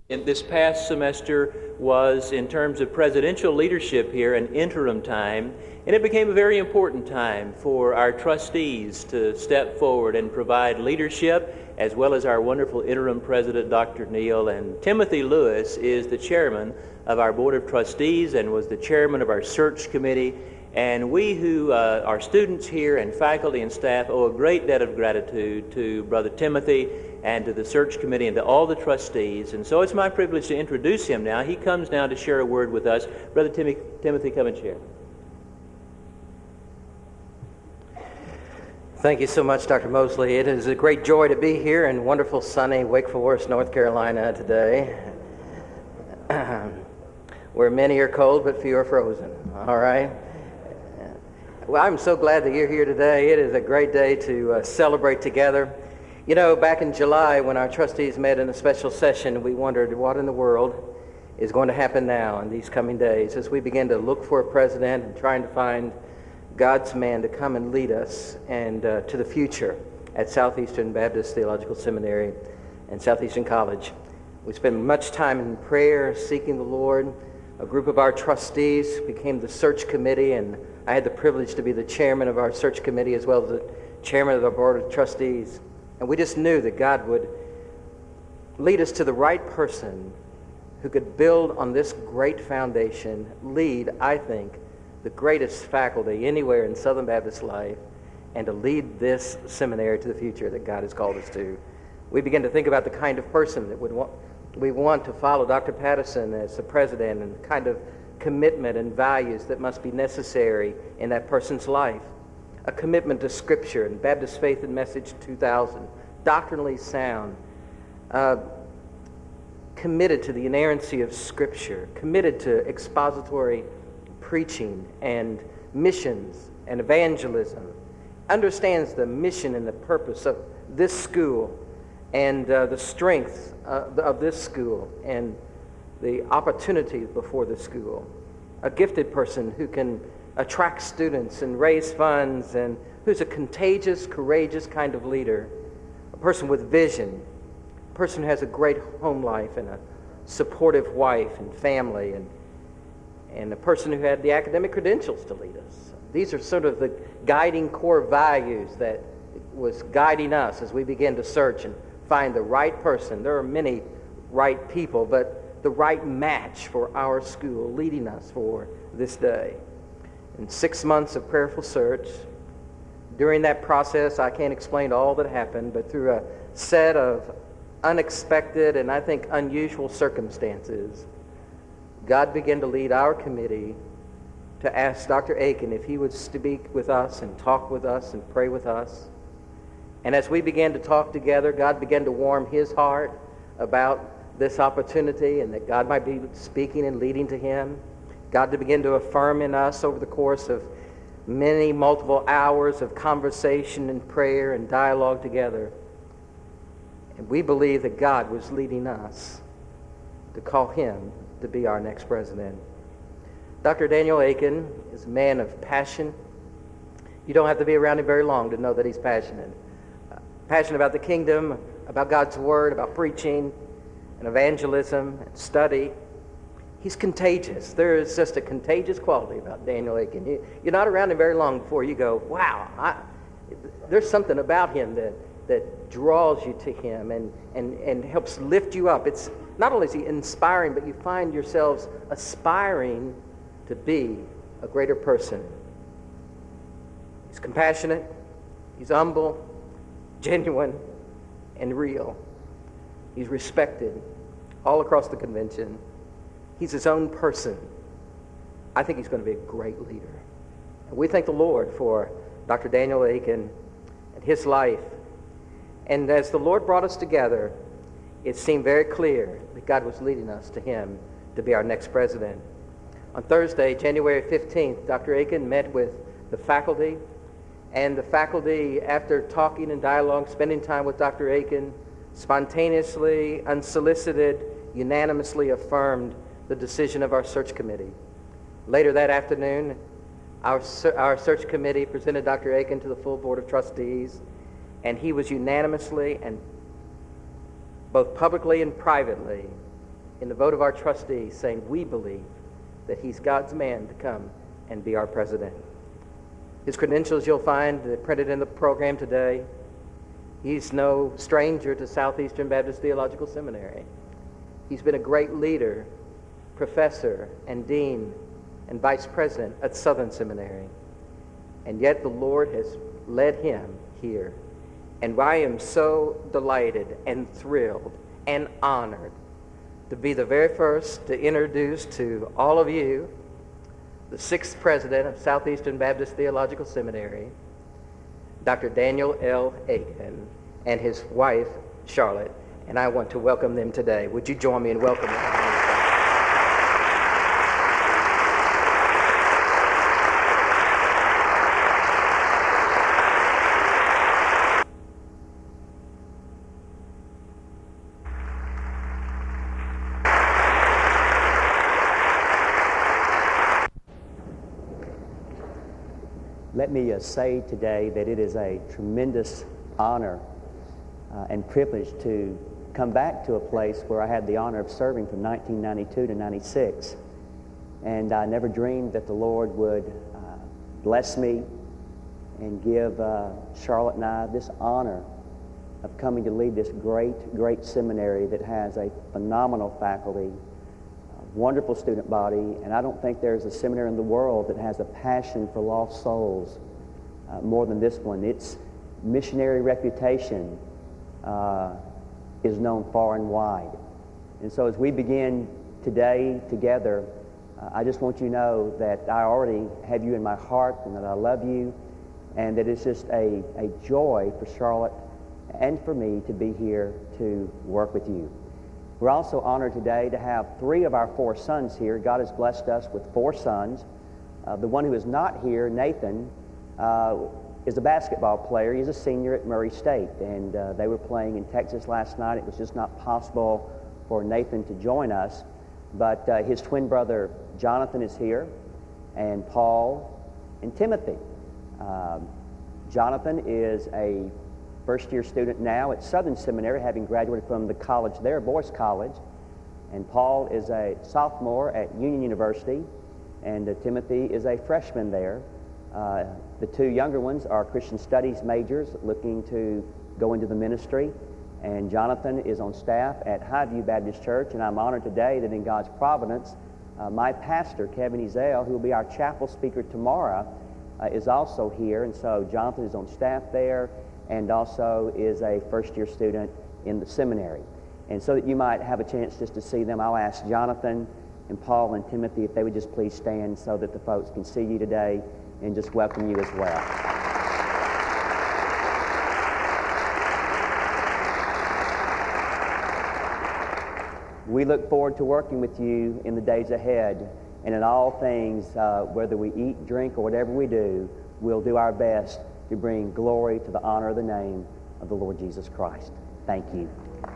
In this past semester was, in terms of presidential leadership here, an interim time, and it became a very important time for our trustees to step forward and provide leadership, as well as our wonderful interim president, Dr. Neal. And Timothy Lewis is the chairman of our Board of Trustees and was the chairman of our search committee. And we who are students here and faculty and staff owe a great debt of gratitude to Brother Timothy and to the search committee and to all the trustees. And so it's my privilege to introduce him now. He comes now to share a word with us. Brother Timothy, come and share. Thank you so much, Dr. Mosley. It is a great joy to be here in wonderful, sunny Wake Forest, North Carolina today, where many are cold but few are frozen. All right? Well, I'm so glad that you're here today. It is a great day to celebrate together. You know, back in July when our trustees met in a special session, we wondered what in the world is going to happen now in these coming days as we begin to look for a president and trying to find God's man to come and lead us and to the future at Southeastern Baptist Theological Seminary and Southeastern College. We spent much time in prayer, seeking the Lord. A group of our trustees became the search committee, and I had the privilege to be the chairman of our search committee as well as the chairman of the board of trustees. And we just knew that God would lead us to the right person who could build on this great foundation, lead, I think, the greatest faculty anywhere in Southern Baptist life, and to lead this seminary to the future that God has called us to. We began to think about the kind of person that we want to follow Dr. Patterson as the president and the kind of commitment and values that must be necessary in that person's life. A commitment to Scripture and Baptist Faith and Message 2000, doctrinally sound, committed to the inerrancy of Scripture, committed to expository preaching and missions and evangelism, understands the mission and the purpose of this school and the strength of this school and the opportunities before the school. A gifted person who can attract students and raise funds and who's a contagious, courageous kind of leader. A person with vision. A person who has a great home life and a supportive wife and family and a person who had the academic credentials to lead us. These are sort of the guiding core values that was guiding us as we began to search and find the right person. There are many right people, but the right match for our school leading us for this day. In 6 months of prayerful search, during that process, I can't explain all that happened, but through a set of unexpected and I think unusual circumstances, God began to lead our committee to ask Dr. Aiken if he would speak with us and talk with us and pray with us. And as we began to talk together, God began to warm his heart about this opportunity and that God might be speaking and leading to him. God to begin to affirm in us over the course of many multiple hours of conversation and prayer and dialogue together. And we believe that God was leading us to call him to be our next president. Dr. Daniel Aiken is a man of passion. You don't have to be around him very long to know that he's passionate. Passionate about the kingdom, about God's word, about preaching and evangelism and study. He's contagious. There is just a contagious quality about Daniel Aiken. You're not around him very long before you go, wow, there's something about him that draws you to him and helps lift you up. It's not only is he inspiring, but you find yourselves aspiring to be a greater person. He's compassionate, he's humble, genuine, and real. He's respected all across the convention. He's his own person. I think he's going to be a great leader. And we thank the Lord for Dr. Daniel Aiken and his life. And as the Lord brought us together, it seemed very clear that God was leading us to him to be our next president. On Thursday, January 15th, Dr. Aiken met with the faculty, and the faculty, after talking and dialogue, spending time with Dr. Aiken, spontaneously, unsolicited, unanimously affirmed the decision of our search committee. Later that afternoon, our search committee presented Dr. Aiken to the full board of trustees, and he was unanimously and both publicly and privately in the vote of our trustees saying we believe that he's God's man to come and be our president. His credentials you'll find printed in the program today. He's no stranger to Southeastern Baptist Theological Seminary. He's been a great leader, professor, and dean, and vice president at Southern Seminary. And yet the Lord has led him here. And I am so delighted and thrilled and honored to be the very first to introduce to all of you the sixth president of Southeastern Baptist Theological Seminary, Dr. Daniel L. Aiken, and his wife, Charlotte. And I want to welcome them today. Would you join me in welcoming them? Let me say today that it is a tremendous honor and privilege to come back to a place where I had the honor of serving from 1992 to 96. And I never dreamed that the Lord would bless me and give Charlotte and I this honor of coming to lead this great seminary that has a phenomenal faculty, wonderful student body, and I don't think there's a seminary in the world that has a passion for lost souls more than this one. Its missionary reputation is known far and wide. And so as we begin today together, I just want you to know that I already have you in my heart and that I love you, and that it's just a joy for Charlotte and for me to be here to work with you. We're also honored today to have 3 of our 4 sons here. God has blessed us with 4 sons. The one who is not here, Nathan, is a basketball player. He's a senior at Murray State, and they were playing in Texas last night. It was just not possible for Nathan to join us, but his twin brother Jonathan is here, and Paul and Timothy. Jonathan is a first-year student now at Southern Seminary, having graduated from the college there, Boyce College. And Paul is a sophomore at Union University, and Timothy is a freshman there. The 2 younger ones are Christian Studies majors looking to go into the ministry. And Jonathan is on staff at Highview Baptist Church, and I'm honored today that in God's providence, my pastor, Kevin Ezell, who will be our chapel speaker tomorrow, is also here. And so Jonathan is on staff there, and also is a first-year student in the seminary. And so that you might have a chance just to see them, I'll ask Jonathan and Paul and Timothy if they would just please stand so that the folks can see you today and just welcome you as well. We look forward to working with you in the days ahead, and in all things, whether we eat, drink, or whatever we do, we'll do our best to bring glory to the honor of the name of the Lord Jesus Christ. Thank you.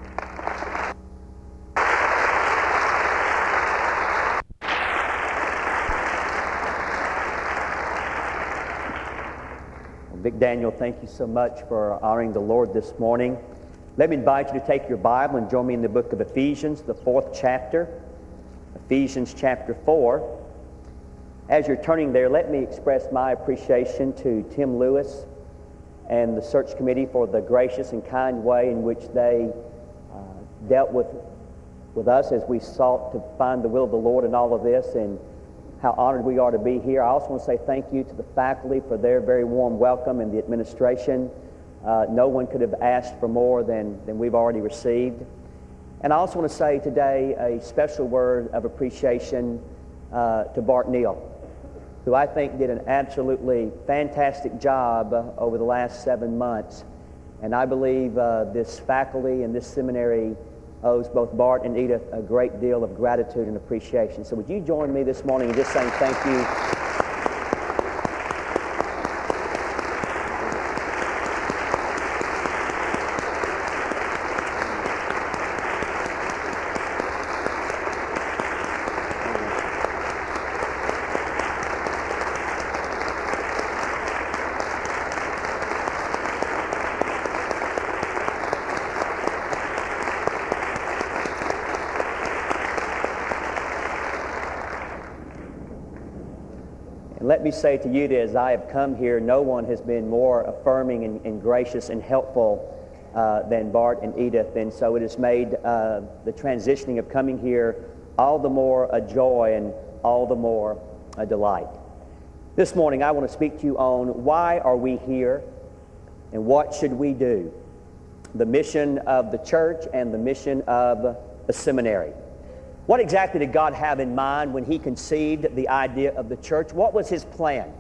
Well, Vic Daniel, thank you so much for honoring the Lord this morning. Let me invite you to take your Bible and join me in the book of Ephesians, the 4th chapter, Ephesians chapter 4. As you're turning there, let me express my appreciation to Tim Lewis and the search committee for the gracious and kind way in which they dealt with us as we sought to find the will of the Lord in all of this, and how honored we are to be here. I also want to say thank you to the faculty for their very warm welcome and the administration. No one could have asked for more than we've already received. And I also want to say today a special word of appreciation to Bart Neal, who I think did an absolutely fantastic job over the last 7 months. And I believe this faculty and this seminary owes both Bart and Edith a great deal of gratitude and appreciation. So would you join me this morning in just saying thank you? And let me say to you that as I have come here, no one has been more affirming and gracious and helpful than Bart and Edith. And so it has made the transitioning of coming here all the more a joy and all the more a delight. This morning I want to speak to you on why are we here and what should we do? The mission of the church and the mission of a seminary. What exactly did God have in mind when He conceived the idea of the church? What was His plan?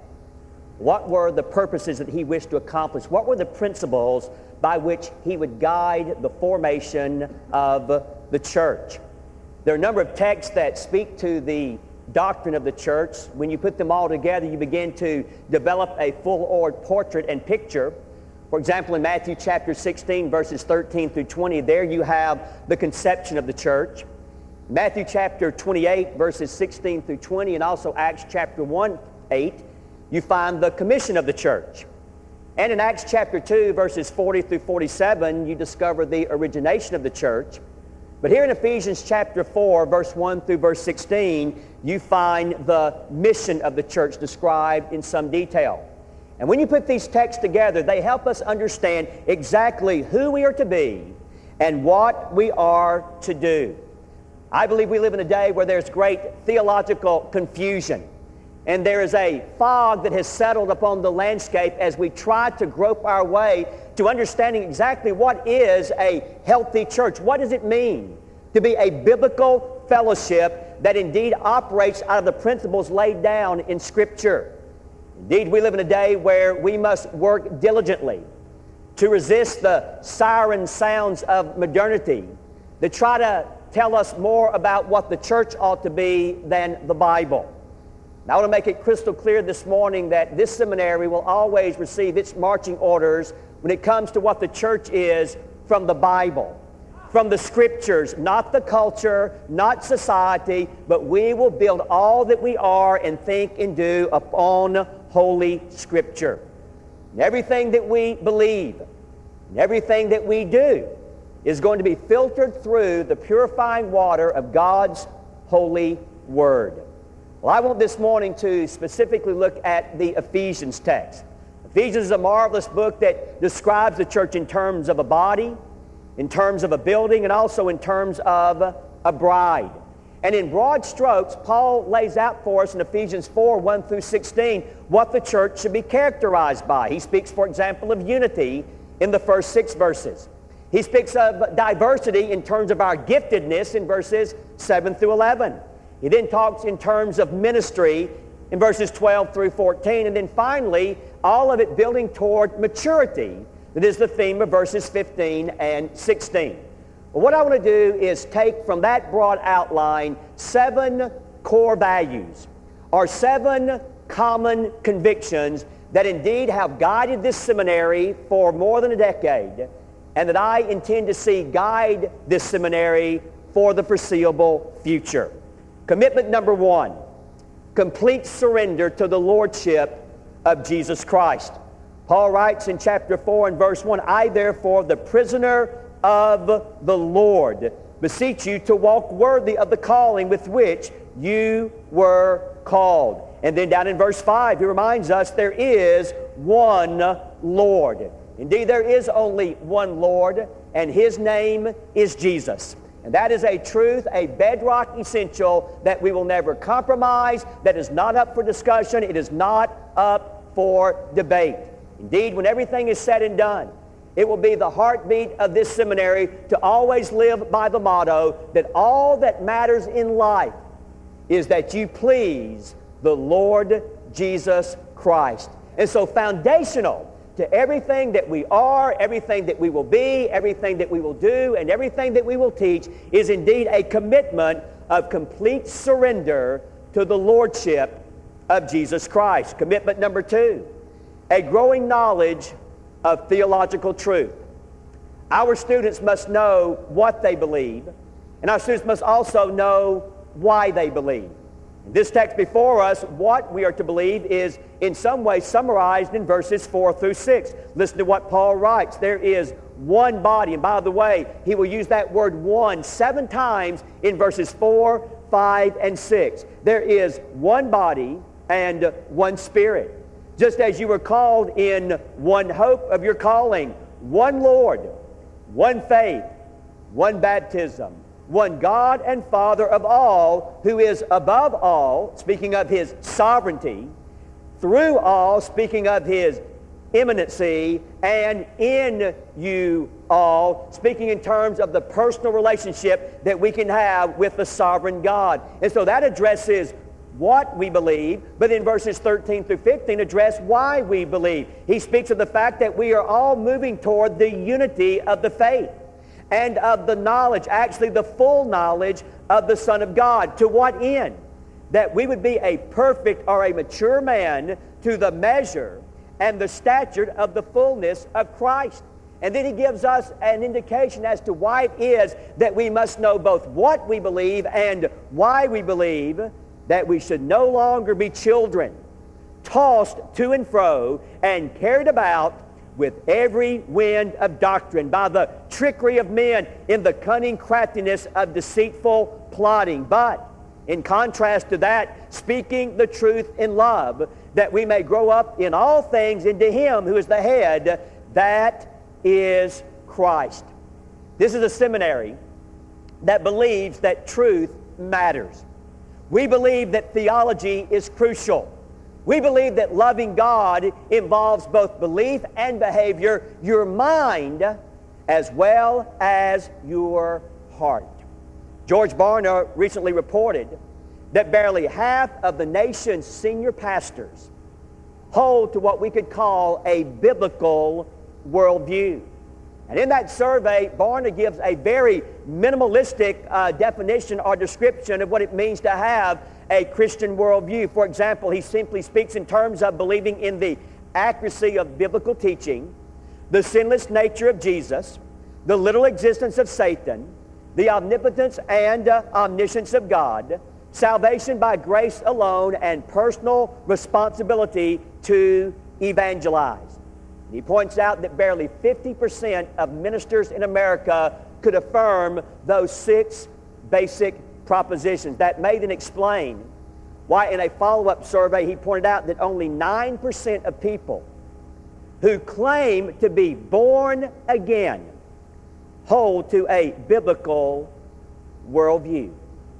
What were the purposes that He wished to accomplish? What were the principles by which He would guide the formation of the church? There are a number of texts that speak to the doctrine of the church. When you put them all together, you begin to develop a full-orbed portrait and picture. For example, in Matthew chapter 16, verses 13 through 20, there you have the conception of the church. Matthew chapter 28, verses 16 through 20, and also Acts chapter 1:8, you find the commission of the church. And in Acts chapter 2, verses 40 through 47, you discover the origination of the church. But here in Ephesians chapter 4, verse 1 through verse 16, you find the mission of the church described in some detail. And when you put these texts together, they help us understand exactly who we are to be and what we are to do. I believe we live in a day where there's great theological confusion, and there is a fog that has settled upon the landscape as we try to grope our way to understanding exactly what is a healthy church. What does it mean to be a biblical fellowship that indeed operates out of the principles laid down in Scripture? Indeed, we live in a day where we must work diligently to resist the siren sounds of modernity that try to tell us more about what the church ought to be than the Bible. Now, I want to make it crystal clear this morning that this seminary will always receive its marching orders when it comes to what the church is from the Bible, from the Scriptures, not the culture, not society, but we will build all that we are and think and do upon Holy Scripture. And everything that we believe, and everything that we do, is going to be filtered through the purifying water of God's holy Word. Well, I want this morning to specifically look at the Ephesians text. Ephesians is a marvelous book that describes the church in terms of a body, in terms of a building, and also in terms of a bride. And in broad strokes, Paul lays out for us in Ephesians 4, 1 through 16, what the church should be characterized by. He speaks, for example, of unity in the first 6 verses. He speaks of diversity in terms of our giftedness in verses 7 through 11. He then talks in terms of ministry in verses 12 through 14. And then finally, all of it building toward maturity. That is the theme of verses 15 and 16. Well, what I want to do is take from that broad outline 7 core values, or 7 common convictions that indeed have guided this seminary for more than a decade, and that I intend to see guide this seminary for the foreseeable future. Commitment number 1, complete surrender to the Lordship of Jesus Christ. Paul writes in chapter 4 and verse 1, I therefore, the prisoner of the Lord, beseech you to walk worthy of the calling with which you were called. And then down in verse 5, he reminds us there is one Lord. Indeed, there is only one Lord, and His name is Jesus. And that is a truth, a bedrock essential that we will never compromise, that is not up for discussion, it is not up for debate. Indeed, when everything is said and done, it will be the heartbeat of this seminary to always live by the motto that all that matters in life is that you please the Lord Jesus Christ. And so foundational to everything that we are, everything that we will be, everything that we will do, and everything that we will teach is indeed a commitment of complete surrender to the Lordship of Jesus Christ. Commitment number 2, a growing knowledge of theological truth. Our students must know what they believe, and our students must also know why they believe. In this text before us, what we are to believe is in some way summarized in verses 4 through 6. Listen to what Paul writes. There is one body, and by the way, he will use that word one 7 times in verses 4, 5, and 6. There is one body and one Spirit. Just as you were called in one hope of your calling, one Lord, one faith, one baptism, one God and Father of all, who is above all, speaking of His sovereignty, through all, speaking of His immanency, and in you all, speaking in terms of the personal relationship that we can have with the sovereign God. And so that addresses what we believe, but in verses 13 through 15 address why we believe. He speaks of the fact that we are all moving toward the unity of the faith and of the knowledge, actually the full knowledge of the Son of God. To what end? That we would be a perfect or a mature man to the measure and the stature of the fullness of Christ. And then he gives us an indication as to why it is that we must know both what we believe and why we believe, that we should no longer be children, tossed to and fro and carried about with every wind of doctrine, by the trickery of men in the cunning craftiness of deceitful plotting. But in contrast to that, speaking the truth in love, that we may grow up in all things into Him who is the head, that is Christ. This is a seminary that believes that truth matters. We believe that theology is crucial. We believe that loving God involves both belief and behavior, your mind as well as your heart. George Barna recently reported that barely half of the nation's senior pastors hold to what we could call a biblical worldview. And in that survey, Barna gives a very minimalistic definition or description of what it means to have a Christian worldview. For example, he simply speaks in terms of believing in the accuracy of biblical teaching, the sinless nature of Jesus, the literal existence of Satan, the omnipotence and omniscience of God, salvation by grace alone, and personal responsibility to evangelize. He points out that barely 50% of ministers in America could affirm those 6 basic propositions. That may then explain why in a follow-up survey he pointed out that only 9% of people who claim to be born again hold to a biblical worldview.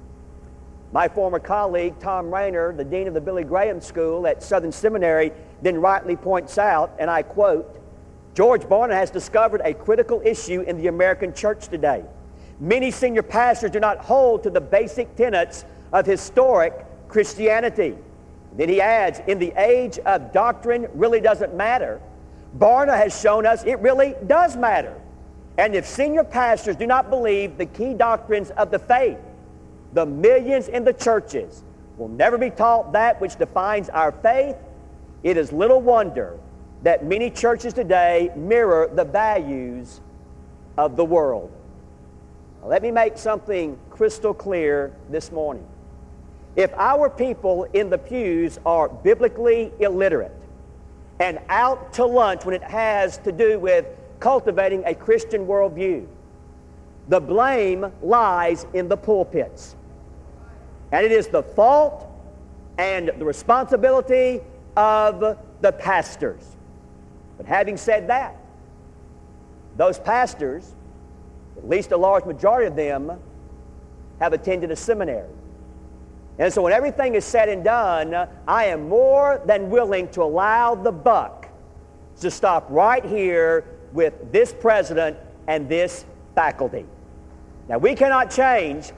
My former colleague, Tom Rayner, the dean of the Billy Graham School at Southern Seminary, then rightly points out, and I quote, George Barna has discovered a critical issue in the American church today. Many senior pastors do not hold to the basic tenets of historic Christianity. Then he adds, in the age of doctrine really doesn't matter, Barna has shown us it really does matter. And if senior pastors do not believe the key doctrines of the faith, the millions in the churches will never be taught that which defines our faith. It is little wonder that many churches today mirror the values of the world. Now, let me make something crystal clear this morning. If our people in the pews are biblically illiterate and out to lunch when it has to do with cultivating a Christian worldview, the blame lies in the pulpits. And it is the fault and the responsibility of the pastors. But having said that, those pastors, at least a large majority of them, have attended a seminary. And so when everything is said and done, I am more than willing to allow the buck to stop right here with this president and this faculty. Now, we cannot change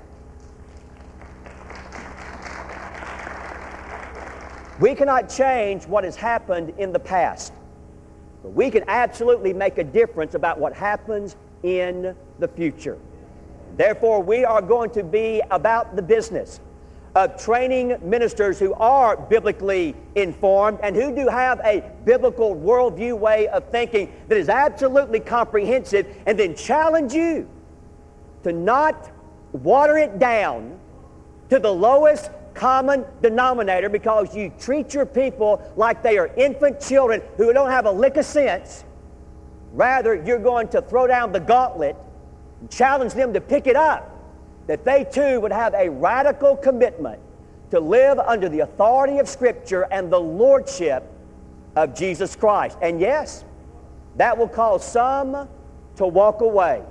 what has happened in the past. But we can absolutely make a difference about what happens in the future. Therefore, we are going to be about the business of training ministers who are biblically informed and who do have a biblical worldview way of thinking that is absolutely comprehensive, and then challenge you to not water it down to the lowest common denominator because you treat your people like they are infant children who don't have a lick of sense. Rather, you're going to throw down the gauntlet and challenge them to pick it up, that they too would have a radical commitment to live under the authority of Scripture and the lordship of Jesus Christ. And yes, that will cause some to walk away.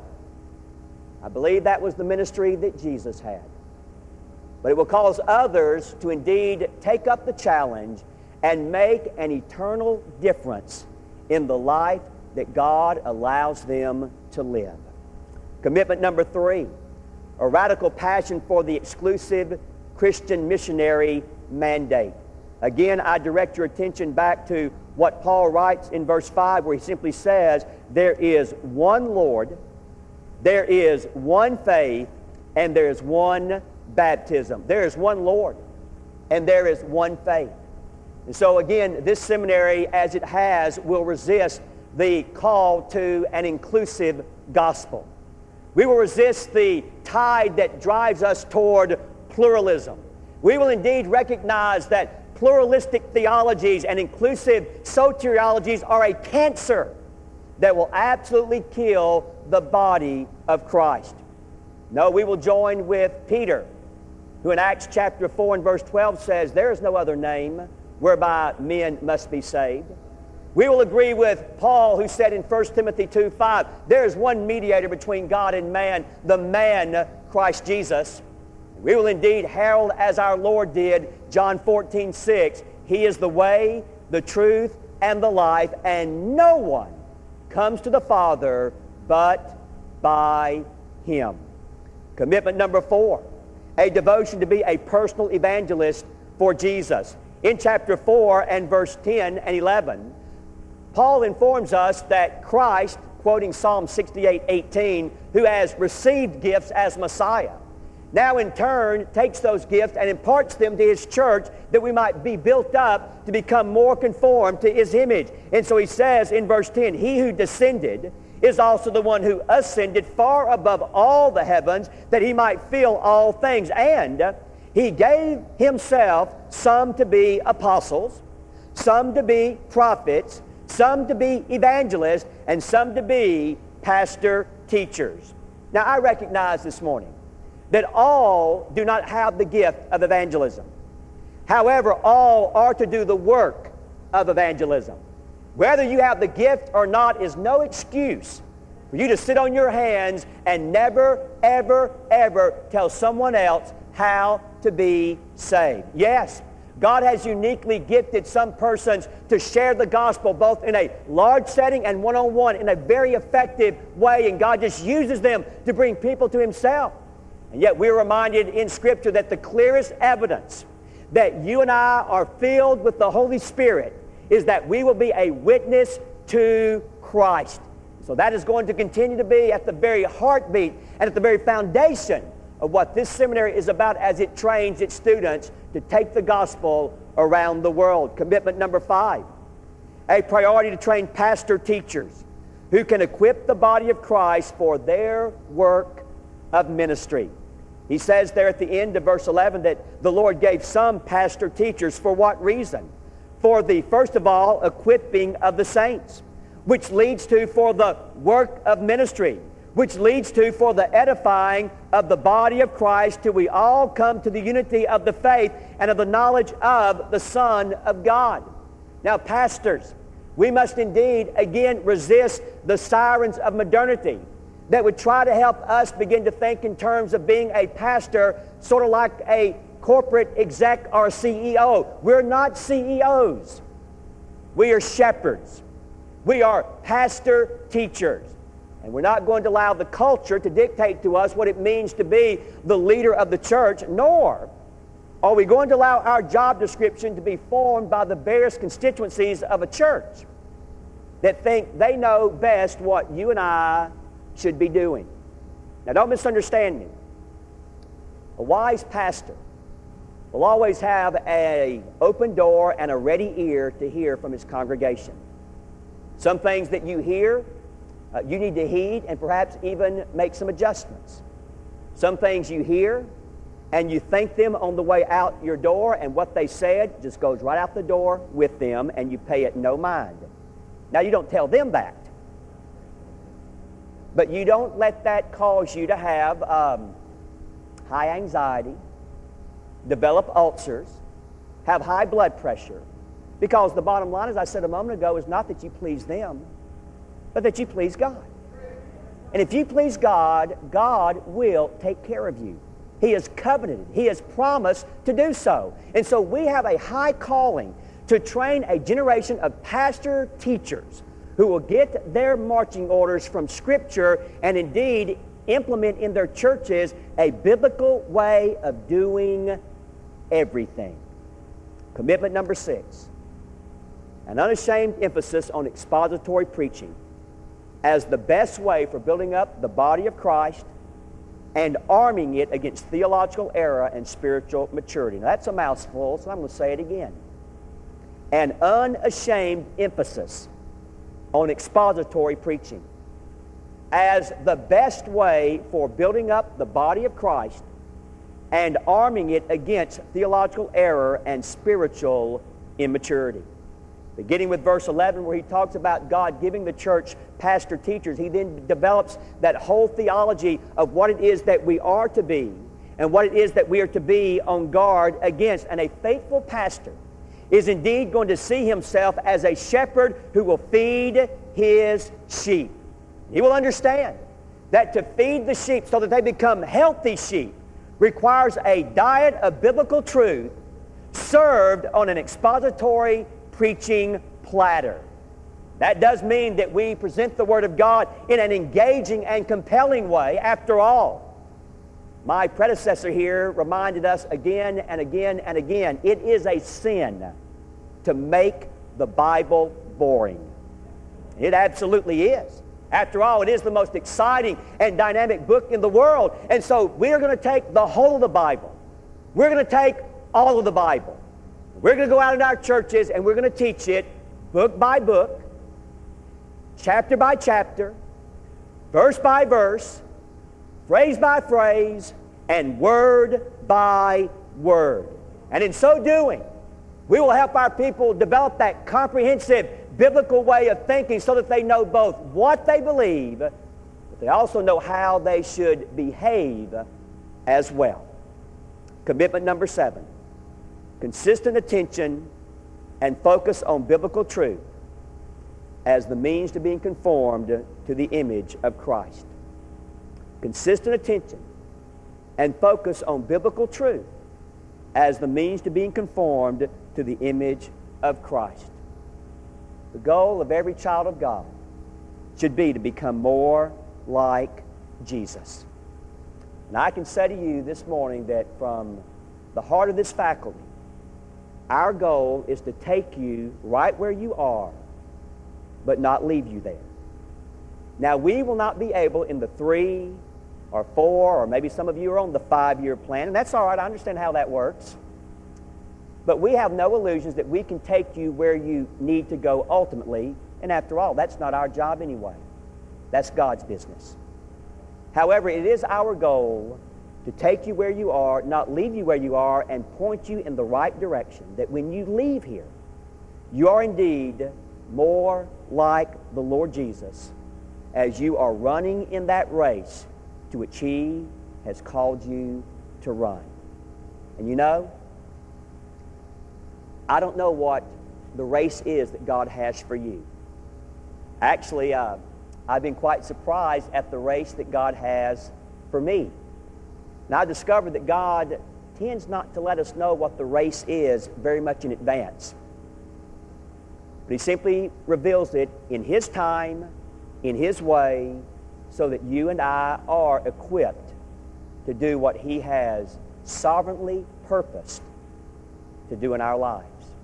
I believe that was the ministry that Jesus had. But it will cause others to indeed take up the challenge and make an eternal difference in the life that God allows them to live. Commitment number 3, a radical passion for the exclusive Christian missionary mandate. Again, I direct your attention back to what Paul writes in verse 5, where he simply says, there is one Lord, there is one faith, and there is one baptism. There is one Lord, and there is one faith. And so again, this seminary, as it has, will resist the call to an inclusive gospel. We will resist the tide that drives us toward pluralism. We will indeed recognize that pluralistic theologies and inclusive soteriologies are a cancer that will absolutely kill the body of Christ. No, we will join with Peter, who in Acts chapter 4 and verse 12 says, there is no other name whereby men must be saved. We will agree with Paul, who said in 1 Timothy 2:5, there is one mediator between God and man, the man Christ Jesus. We will indeed herald, as our Lord did, John 14:6, He is the way, the truth, and the life, and no one comes to the Father but by Him. Commitment number 4, a devotion to be a personal evangelist for Jesus. In chapter 4 and verse 10 and 11, Paul informs us that Christ, quoting Psalm 68:18, who has received gifts as Messiah, now in turn takes those gifts and imparts them to His church that we might be built up to become more conformed to His image. And so he says in verse 10, He who descended is also the one who ascended far above all the heavens, that He might fill all things. And He gave Himself some to be apostles, some to be prophets, some to be evangelists, and some to be pastor teachers. Now I recognize this morning that all do not have the gift of evangelism. However, all are to do the work of evangelism. Whether you have the gift or not is no excuse for you to sit on your hands and never, ever, ever tell someone else how to be saved. Yes, God has uniquely gifted some persons to share the gospel both in a large setting and one-on-one in a very effective way, and God just uses them to bring people to Himself. And yet we're reminded in Scripture that the clearest evidence that you and I are filled with the Holy Spirit is that we will be a witness to Christ. So that is going to continue to be at the very heartbeat and at the very foundation of what this seminary is about as it trains its students to take the gospel around the world. Commitment number 5, a priority to train pastor teachers who can equip the body of Christ for their work of ministry. He says there at the end of verse 11 that the Lord gave some pastor teachers for what reason? For the, first of all, equipping of the saints, which leads to for the work of ministry, which leads to for the edifying of the body of Christ till we all come to the unity of the faith and of the knowledge of the Son of God. Now, pastors, we must indeed, again, resist the sirens of modernity that would try to help us begin to think in terms of being a pastor sort of like a corporate exec or CEO. We're not CEOs. We are shepherds. We are pastor teachers. And we're not going to allow the culture to dictate to us what it means to be the leader of the church, nor are we going to allow our job description to be formed by the various constituencies of a church that think they know best what you and I should be doing. Now, don't misunderstand me. A wise pastor will always have an open door and a ready ear to hear from his congregation. Some things that you hear, you need to heed and perhaps even make some adjustments. Some things you hear and you thank them on the way out your door, and what they said just goes right out the door with them and you pay it no mind. Now, you don't tell them that. But you don't let that cause you to have high anxiety, develop ulcers, have high blood pressure, because the bottom line, as I said a moment ago, is not that you please them, but that you please God. And if you please God, God will take care of you. He has covenanted. He has promised to do so. And so we have a high calling to train a generation of pastor teachers who will get their marching orders from Scripture and indeed implement in their churches a biblical way of doing everything. Commitment number 6, an unashamed emphasis on expository preaching as the best way for building up the body of Christ and arming it against theological error and spiritual maturity. Now, that's a mouthful, so I'm going to say it again. An unashamed emphasis on expository preaching as the best way for building up the body of Christ and arming it against theological error and spiritual immaturity. Beginning with verse 11, where he talks about God giving the church pastor teachers, he then develops that whole theology of what it is that we are to be and what it is that we are to be on guard against. And a faithful pastor is indeed going to see himself as a shepherd who will feed his sheep. He will understand that to feed the sheep so that they become healthy sheep requires a diet of biblical truth served on an expository preaching platter. That does mean that we present the Word of God in an engaging and compelling way. After all, my predecessor here reminded us again and again and again, it is a sin to make the Bible boring. It absolutely is. After all, it is the most exciting and dynamic book in the world. And so we're going to take the whole of the Bible. We're going to take all of the Bible. We're going to go out in our churches and we're going to teach it book by book, chapter by chapter, verse by verse, phrase by phrase, and word by word. And in so doing, we will help our people develop that comprehensive biblical way of thinking so that they know both what they believe, but they also know how they should behave as well. Commitment number 7, consistent attention and focus on biblical truth as the means to being conformed to the image of Christ. Consistent attention and focus on biblical truth as the means to being conformed to the image of Christ. The goal of every child of God should be to become more like Jesus. And I can say to you this morning that from the heart of this faculty, our goal is to take you right where you are, but not leave you there. Now, we will not be able in the 3 or 4, or maybe some of you are on the 5-year plan, and that's all right. I understand how that works. But we have no illusions that we can take you where you need to go ultimately, and after all, that's not our job anyway. That's God's business. However, it is our goal to take you where you are, not leave you where you are, and point you in the right direction, that when you leave here, you are indeed more like the Lord Jesus as you are running in that race to which He has called you to run. And you know, I don't know what the race is that God has for you. Actually, I've been quite surprised at the race that God has for me. Now, I discovered that God tends not to let us know what the race is very much in advance. But He simply reveals it in His time, in His way, so that you and I are equipped to do what He has sovereignly purposed to do in our lives.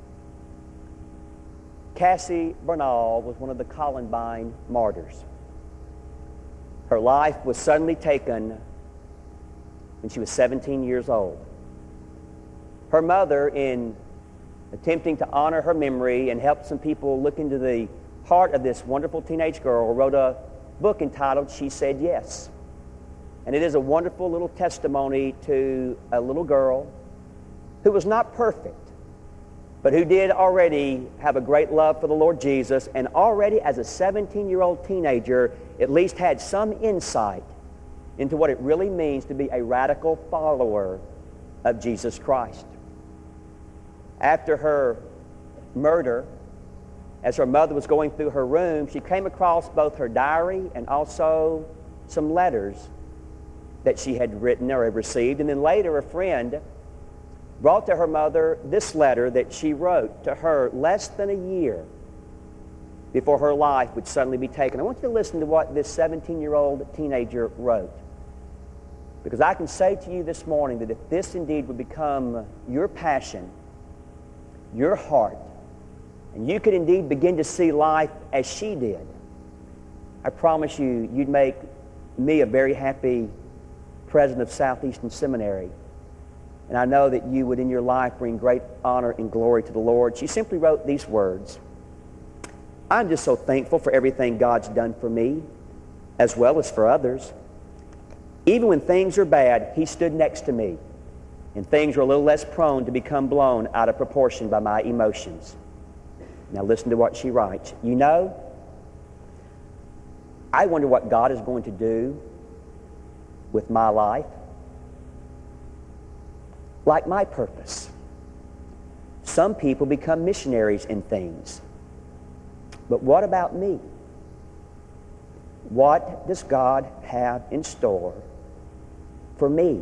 Cassie Bernal was one of the Columbine martyrs. Her life was suddenly taken when she was 17 years old. Her mother, in attempting to honor her memory and help some people look into the heart of this wonderful teenage girl, wrote a book entitled She Said Yes. And it is a wonderful little testimony to a little girl who was not perfect, but who did already have a great love for the Lord Jesus, and already as a 17-year-old teenager at least had some insight into what it really means to be a radical follower of Jesus Christ. After her murder, as her mother was going through her room, she came across both her diary and also some letters that she had written or had received. And then later a friend brought to her mother this letter that she wrote to her less than a year before her life would suddenly be taken. I want you to listen to what this 17-year-old teenager wrote. Because I can say to you this morning that if this indeed would become your passion, your heart, and you could indeed begin to see life as she did, I promise you, you'd make me a very happy president of Southeastern Seminary. And I know that you would in your life bring great honor and glory to the Lord. She simply wrote these words: I'm just so thankful for everything God's done for me, as well as for others. Even when things are bad, He stood next to me, and things were a little less prone to become blown out of proportion by my emotions. Now listen to what she writes. You know, I wonder what God is going to do with my life. Like my purpose. Some people become missionaries in things. But what about me? What does God have in store for me?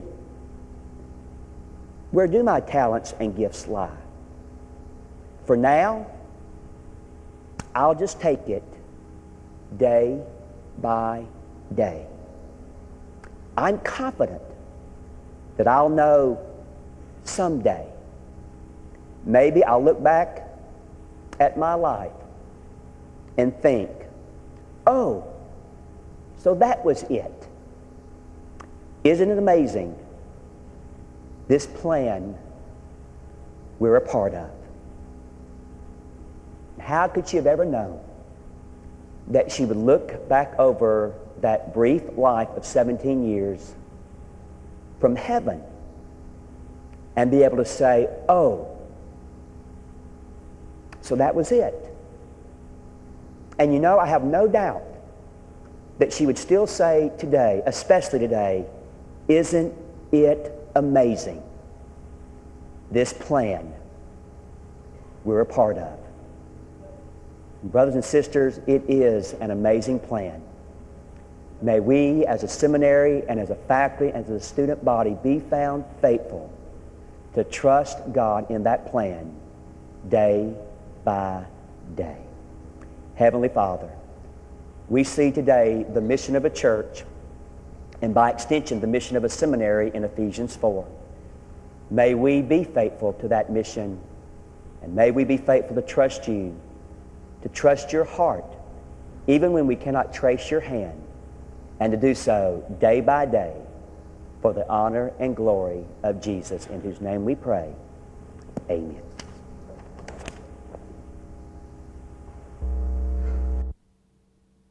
Where do my talents and gifts lie? For now, I'll just take it day by day. I'm confident that I'll know someday. Maybe I'll look back at my life and think, oh, so that was it. Isn't it amazing, this plan we're a part of? How could she have ever known that she would look back over that brief life of 17 years from heaven and be able to say, oh, so that was it? And you know, I have no doubt that she would still say today, especially today, isn't it amazing, this plan we're a part of? Brothers and sisters, it is an amazing plan. May we, as a seminary and as a faculty and as a student body, be found faithful to trust God in that plan day by day. Heavenly Father, we see today the mission of a church, and by extension the mission of a seminary in Ephesians 4. May we be faithful to that mission, and may we be faithful to trust you, to trust your heart, even when we cannot trace your hand, and to do so day by day for the honor and glory of Jesus, in whose name we pray. Amen.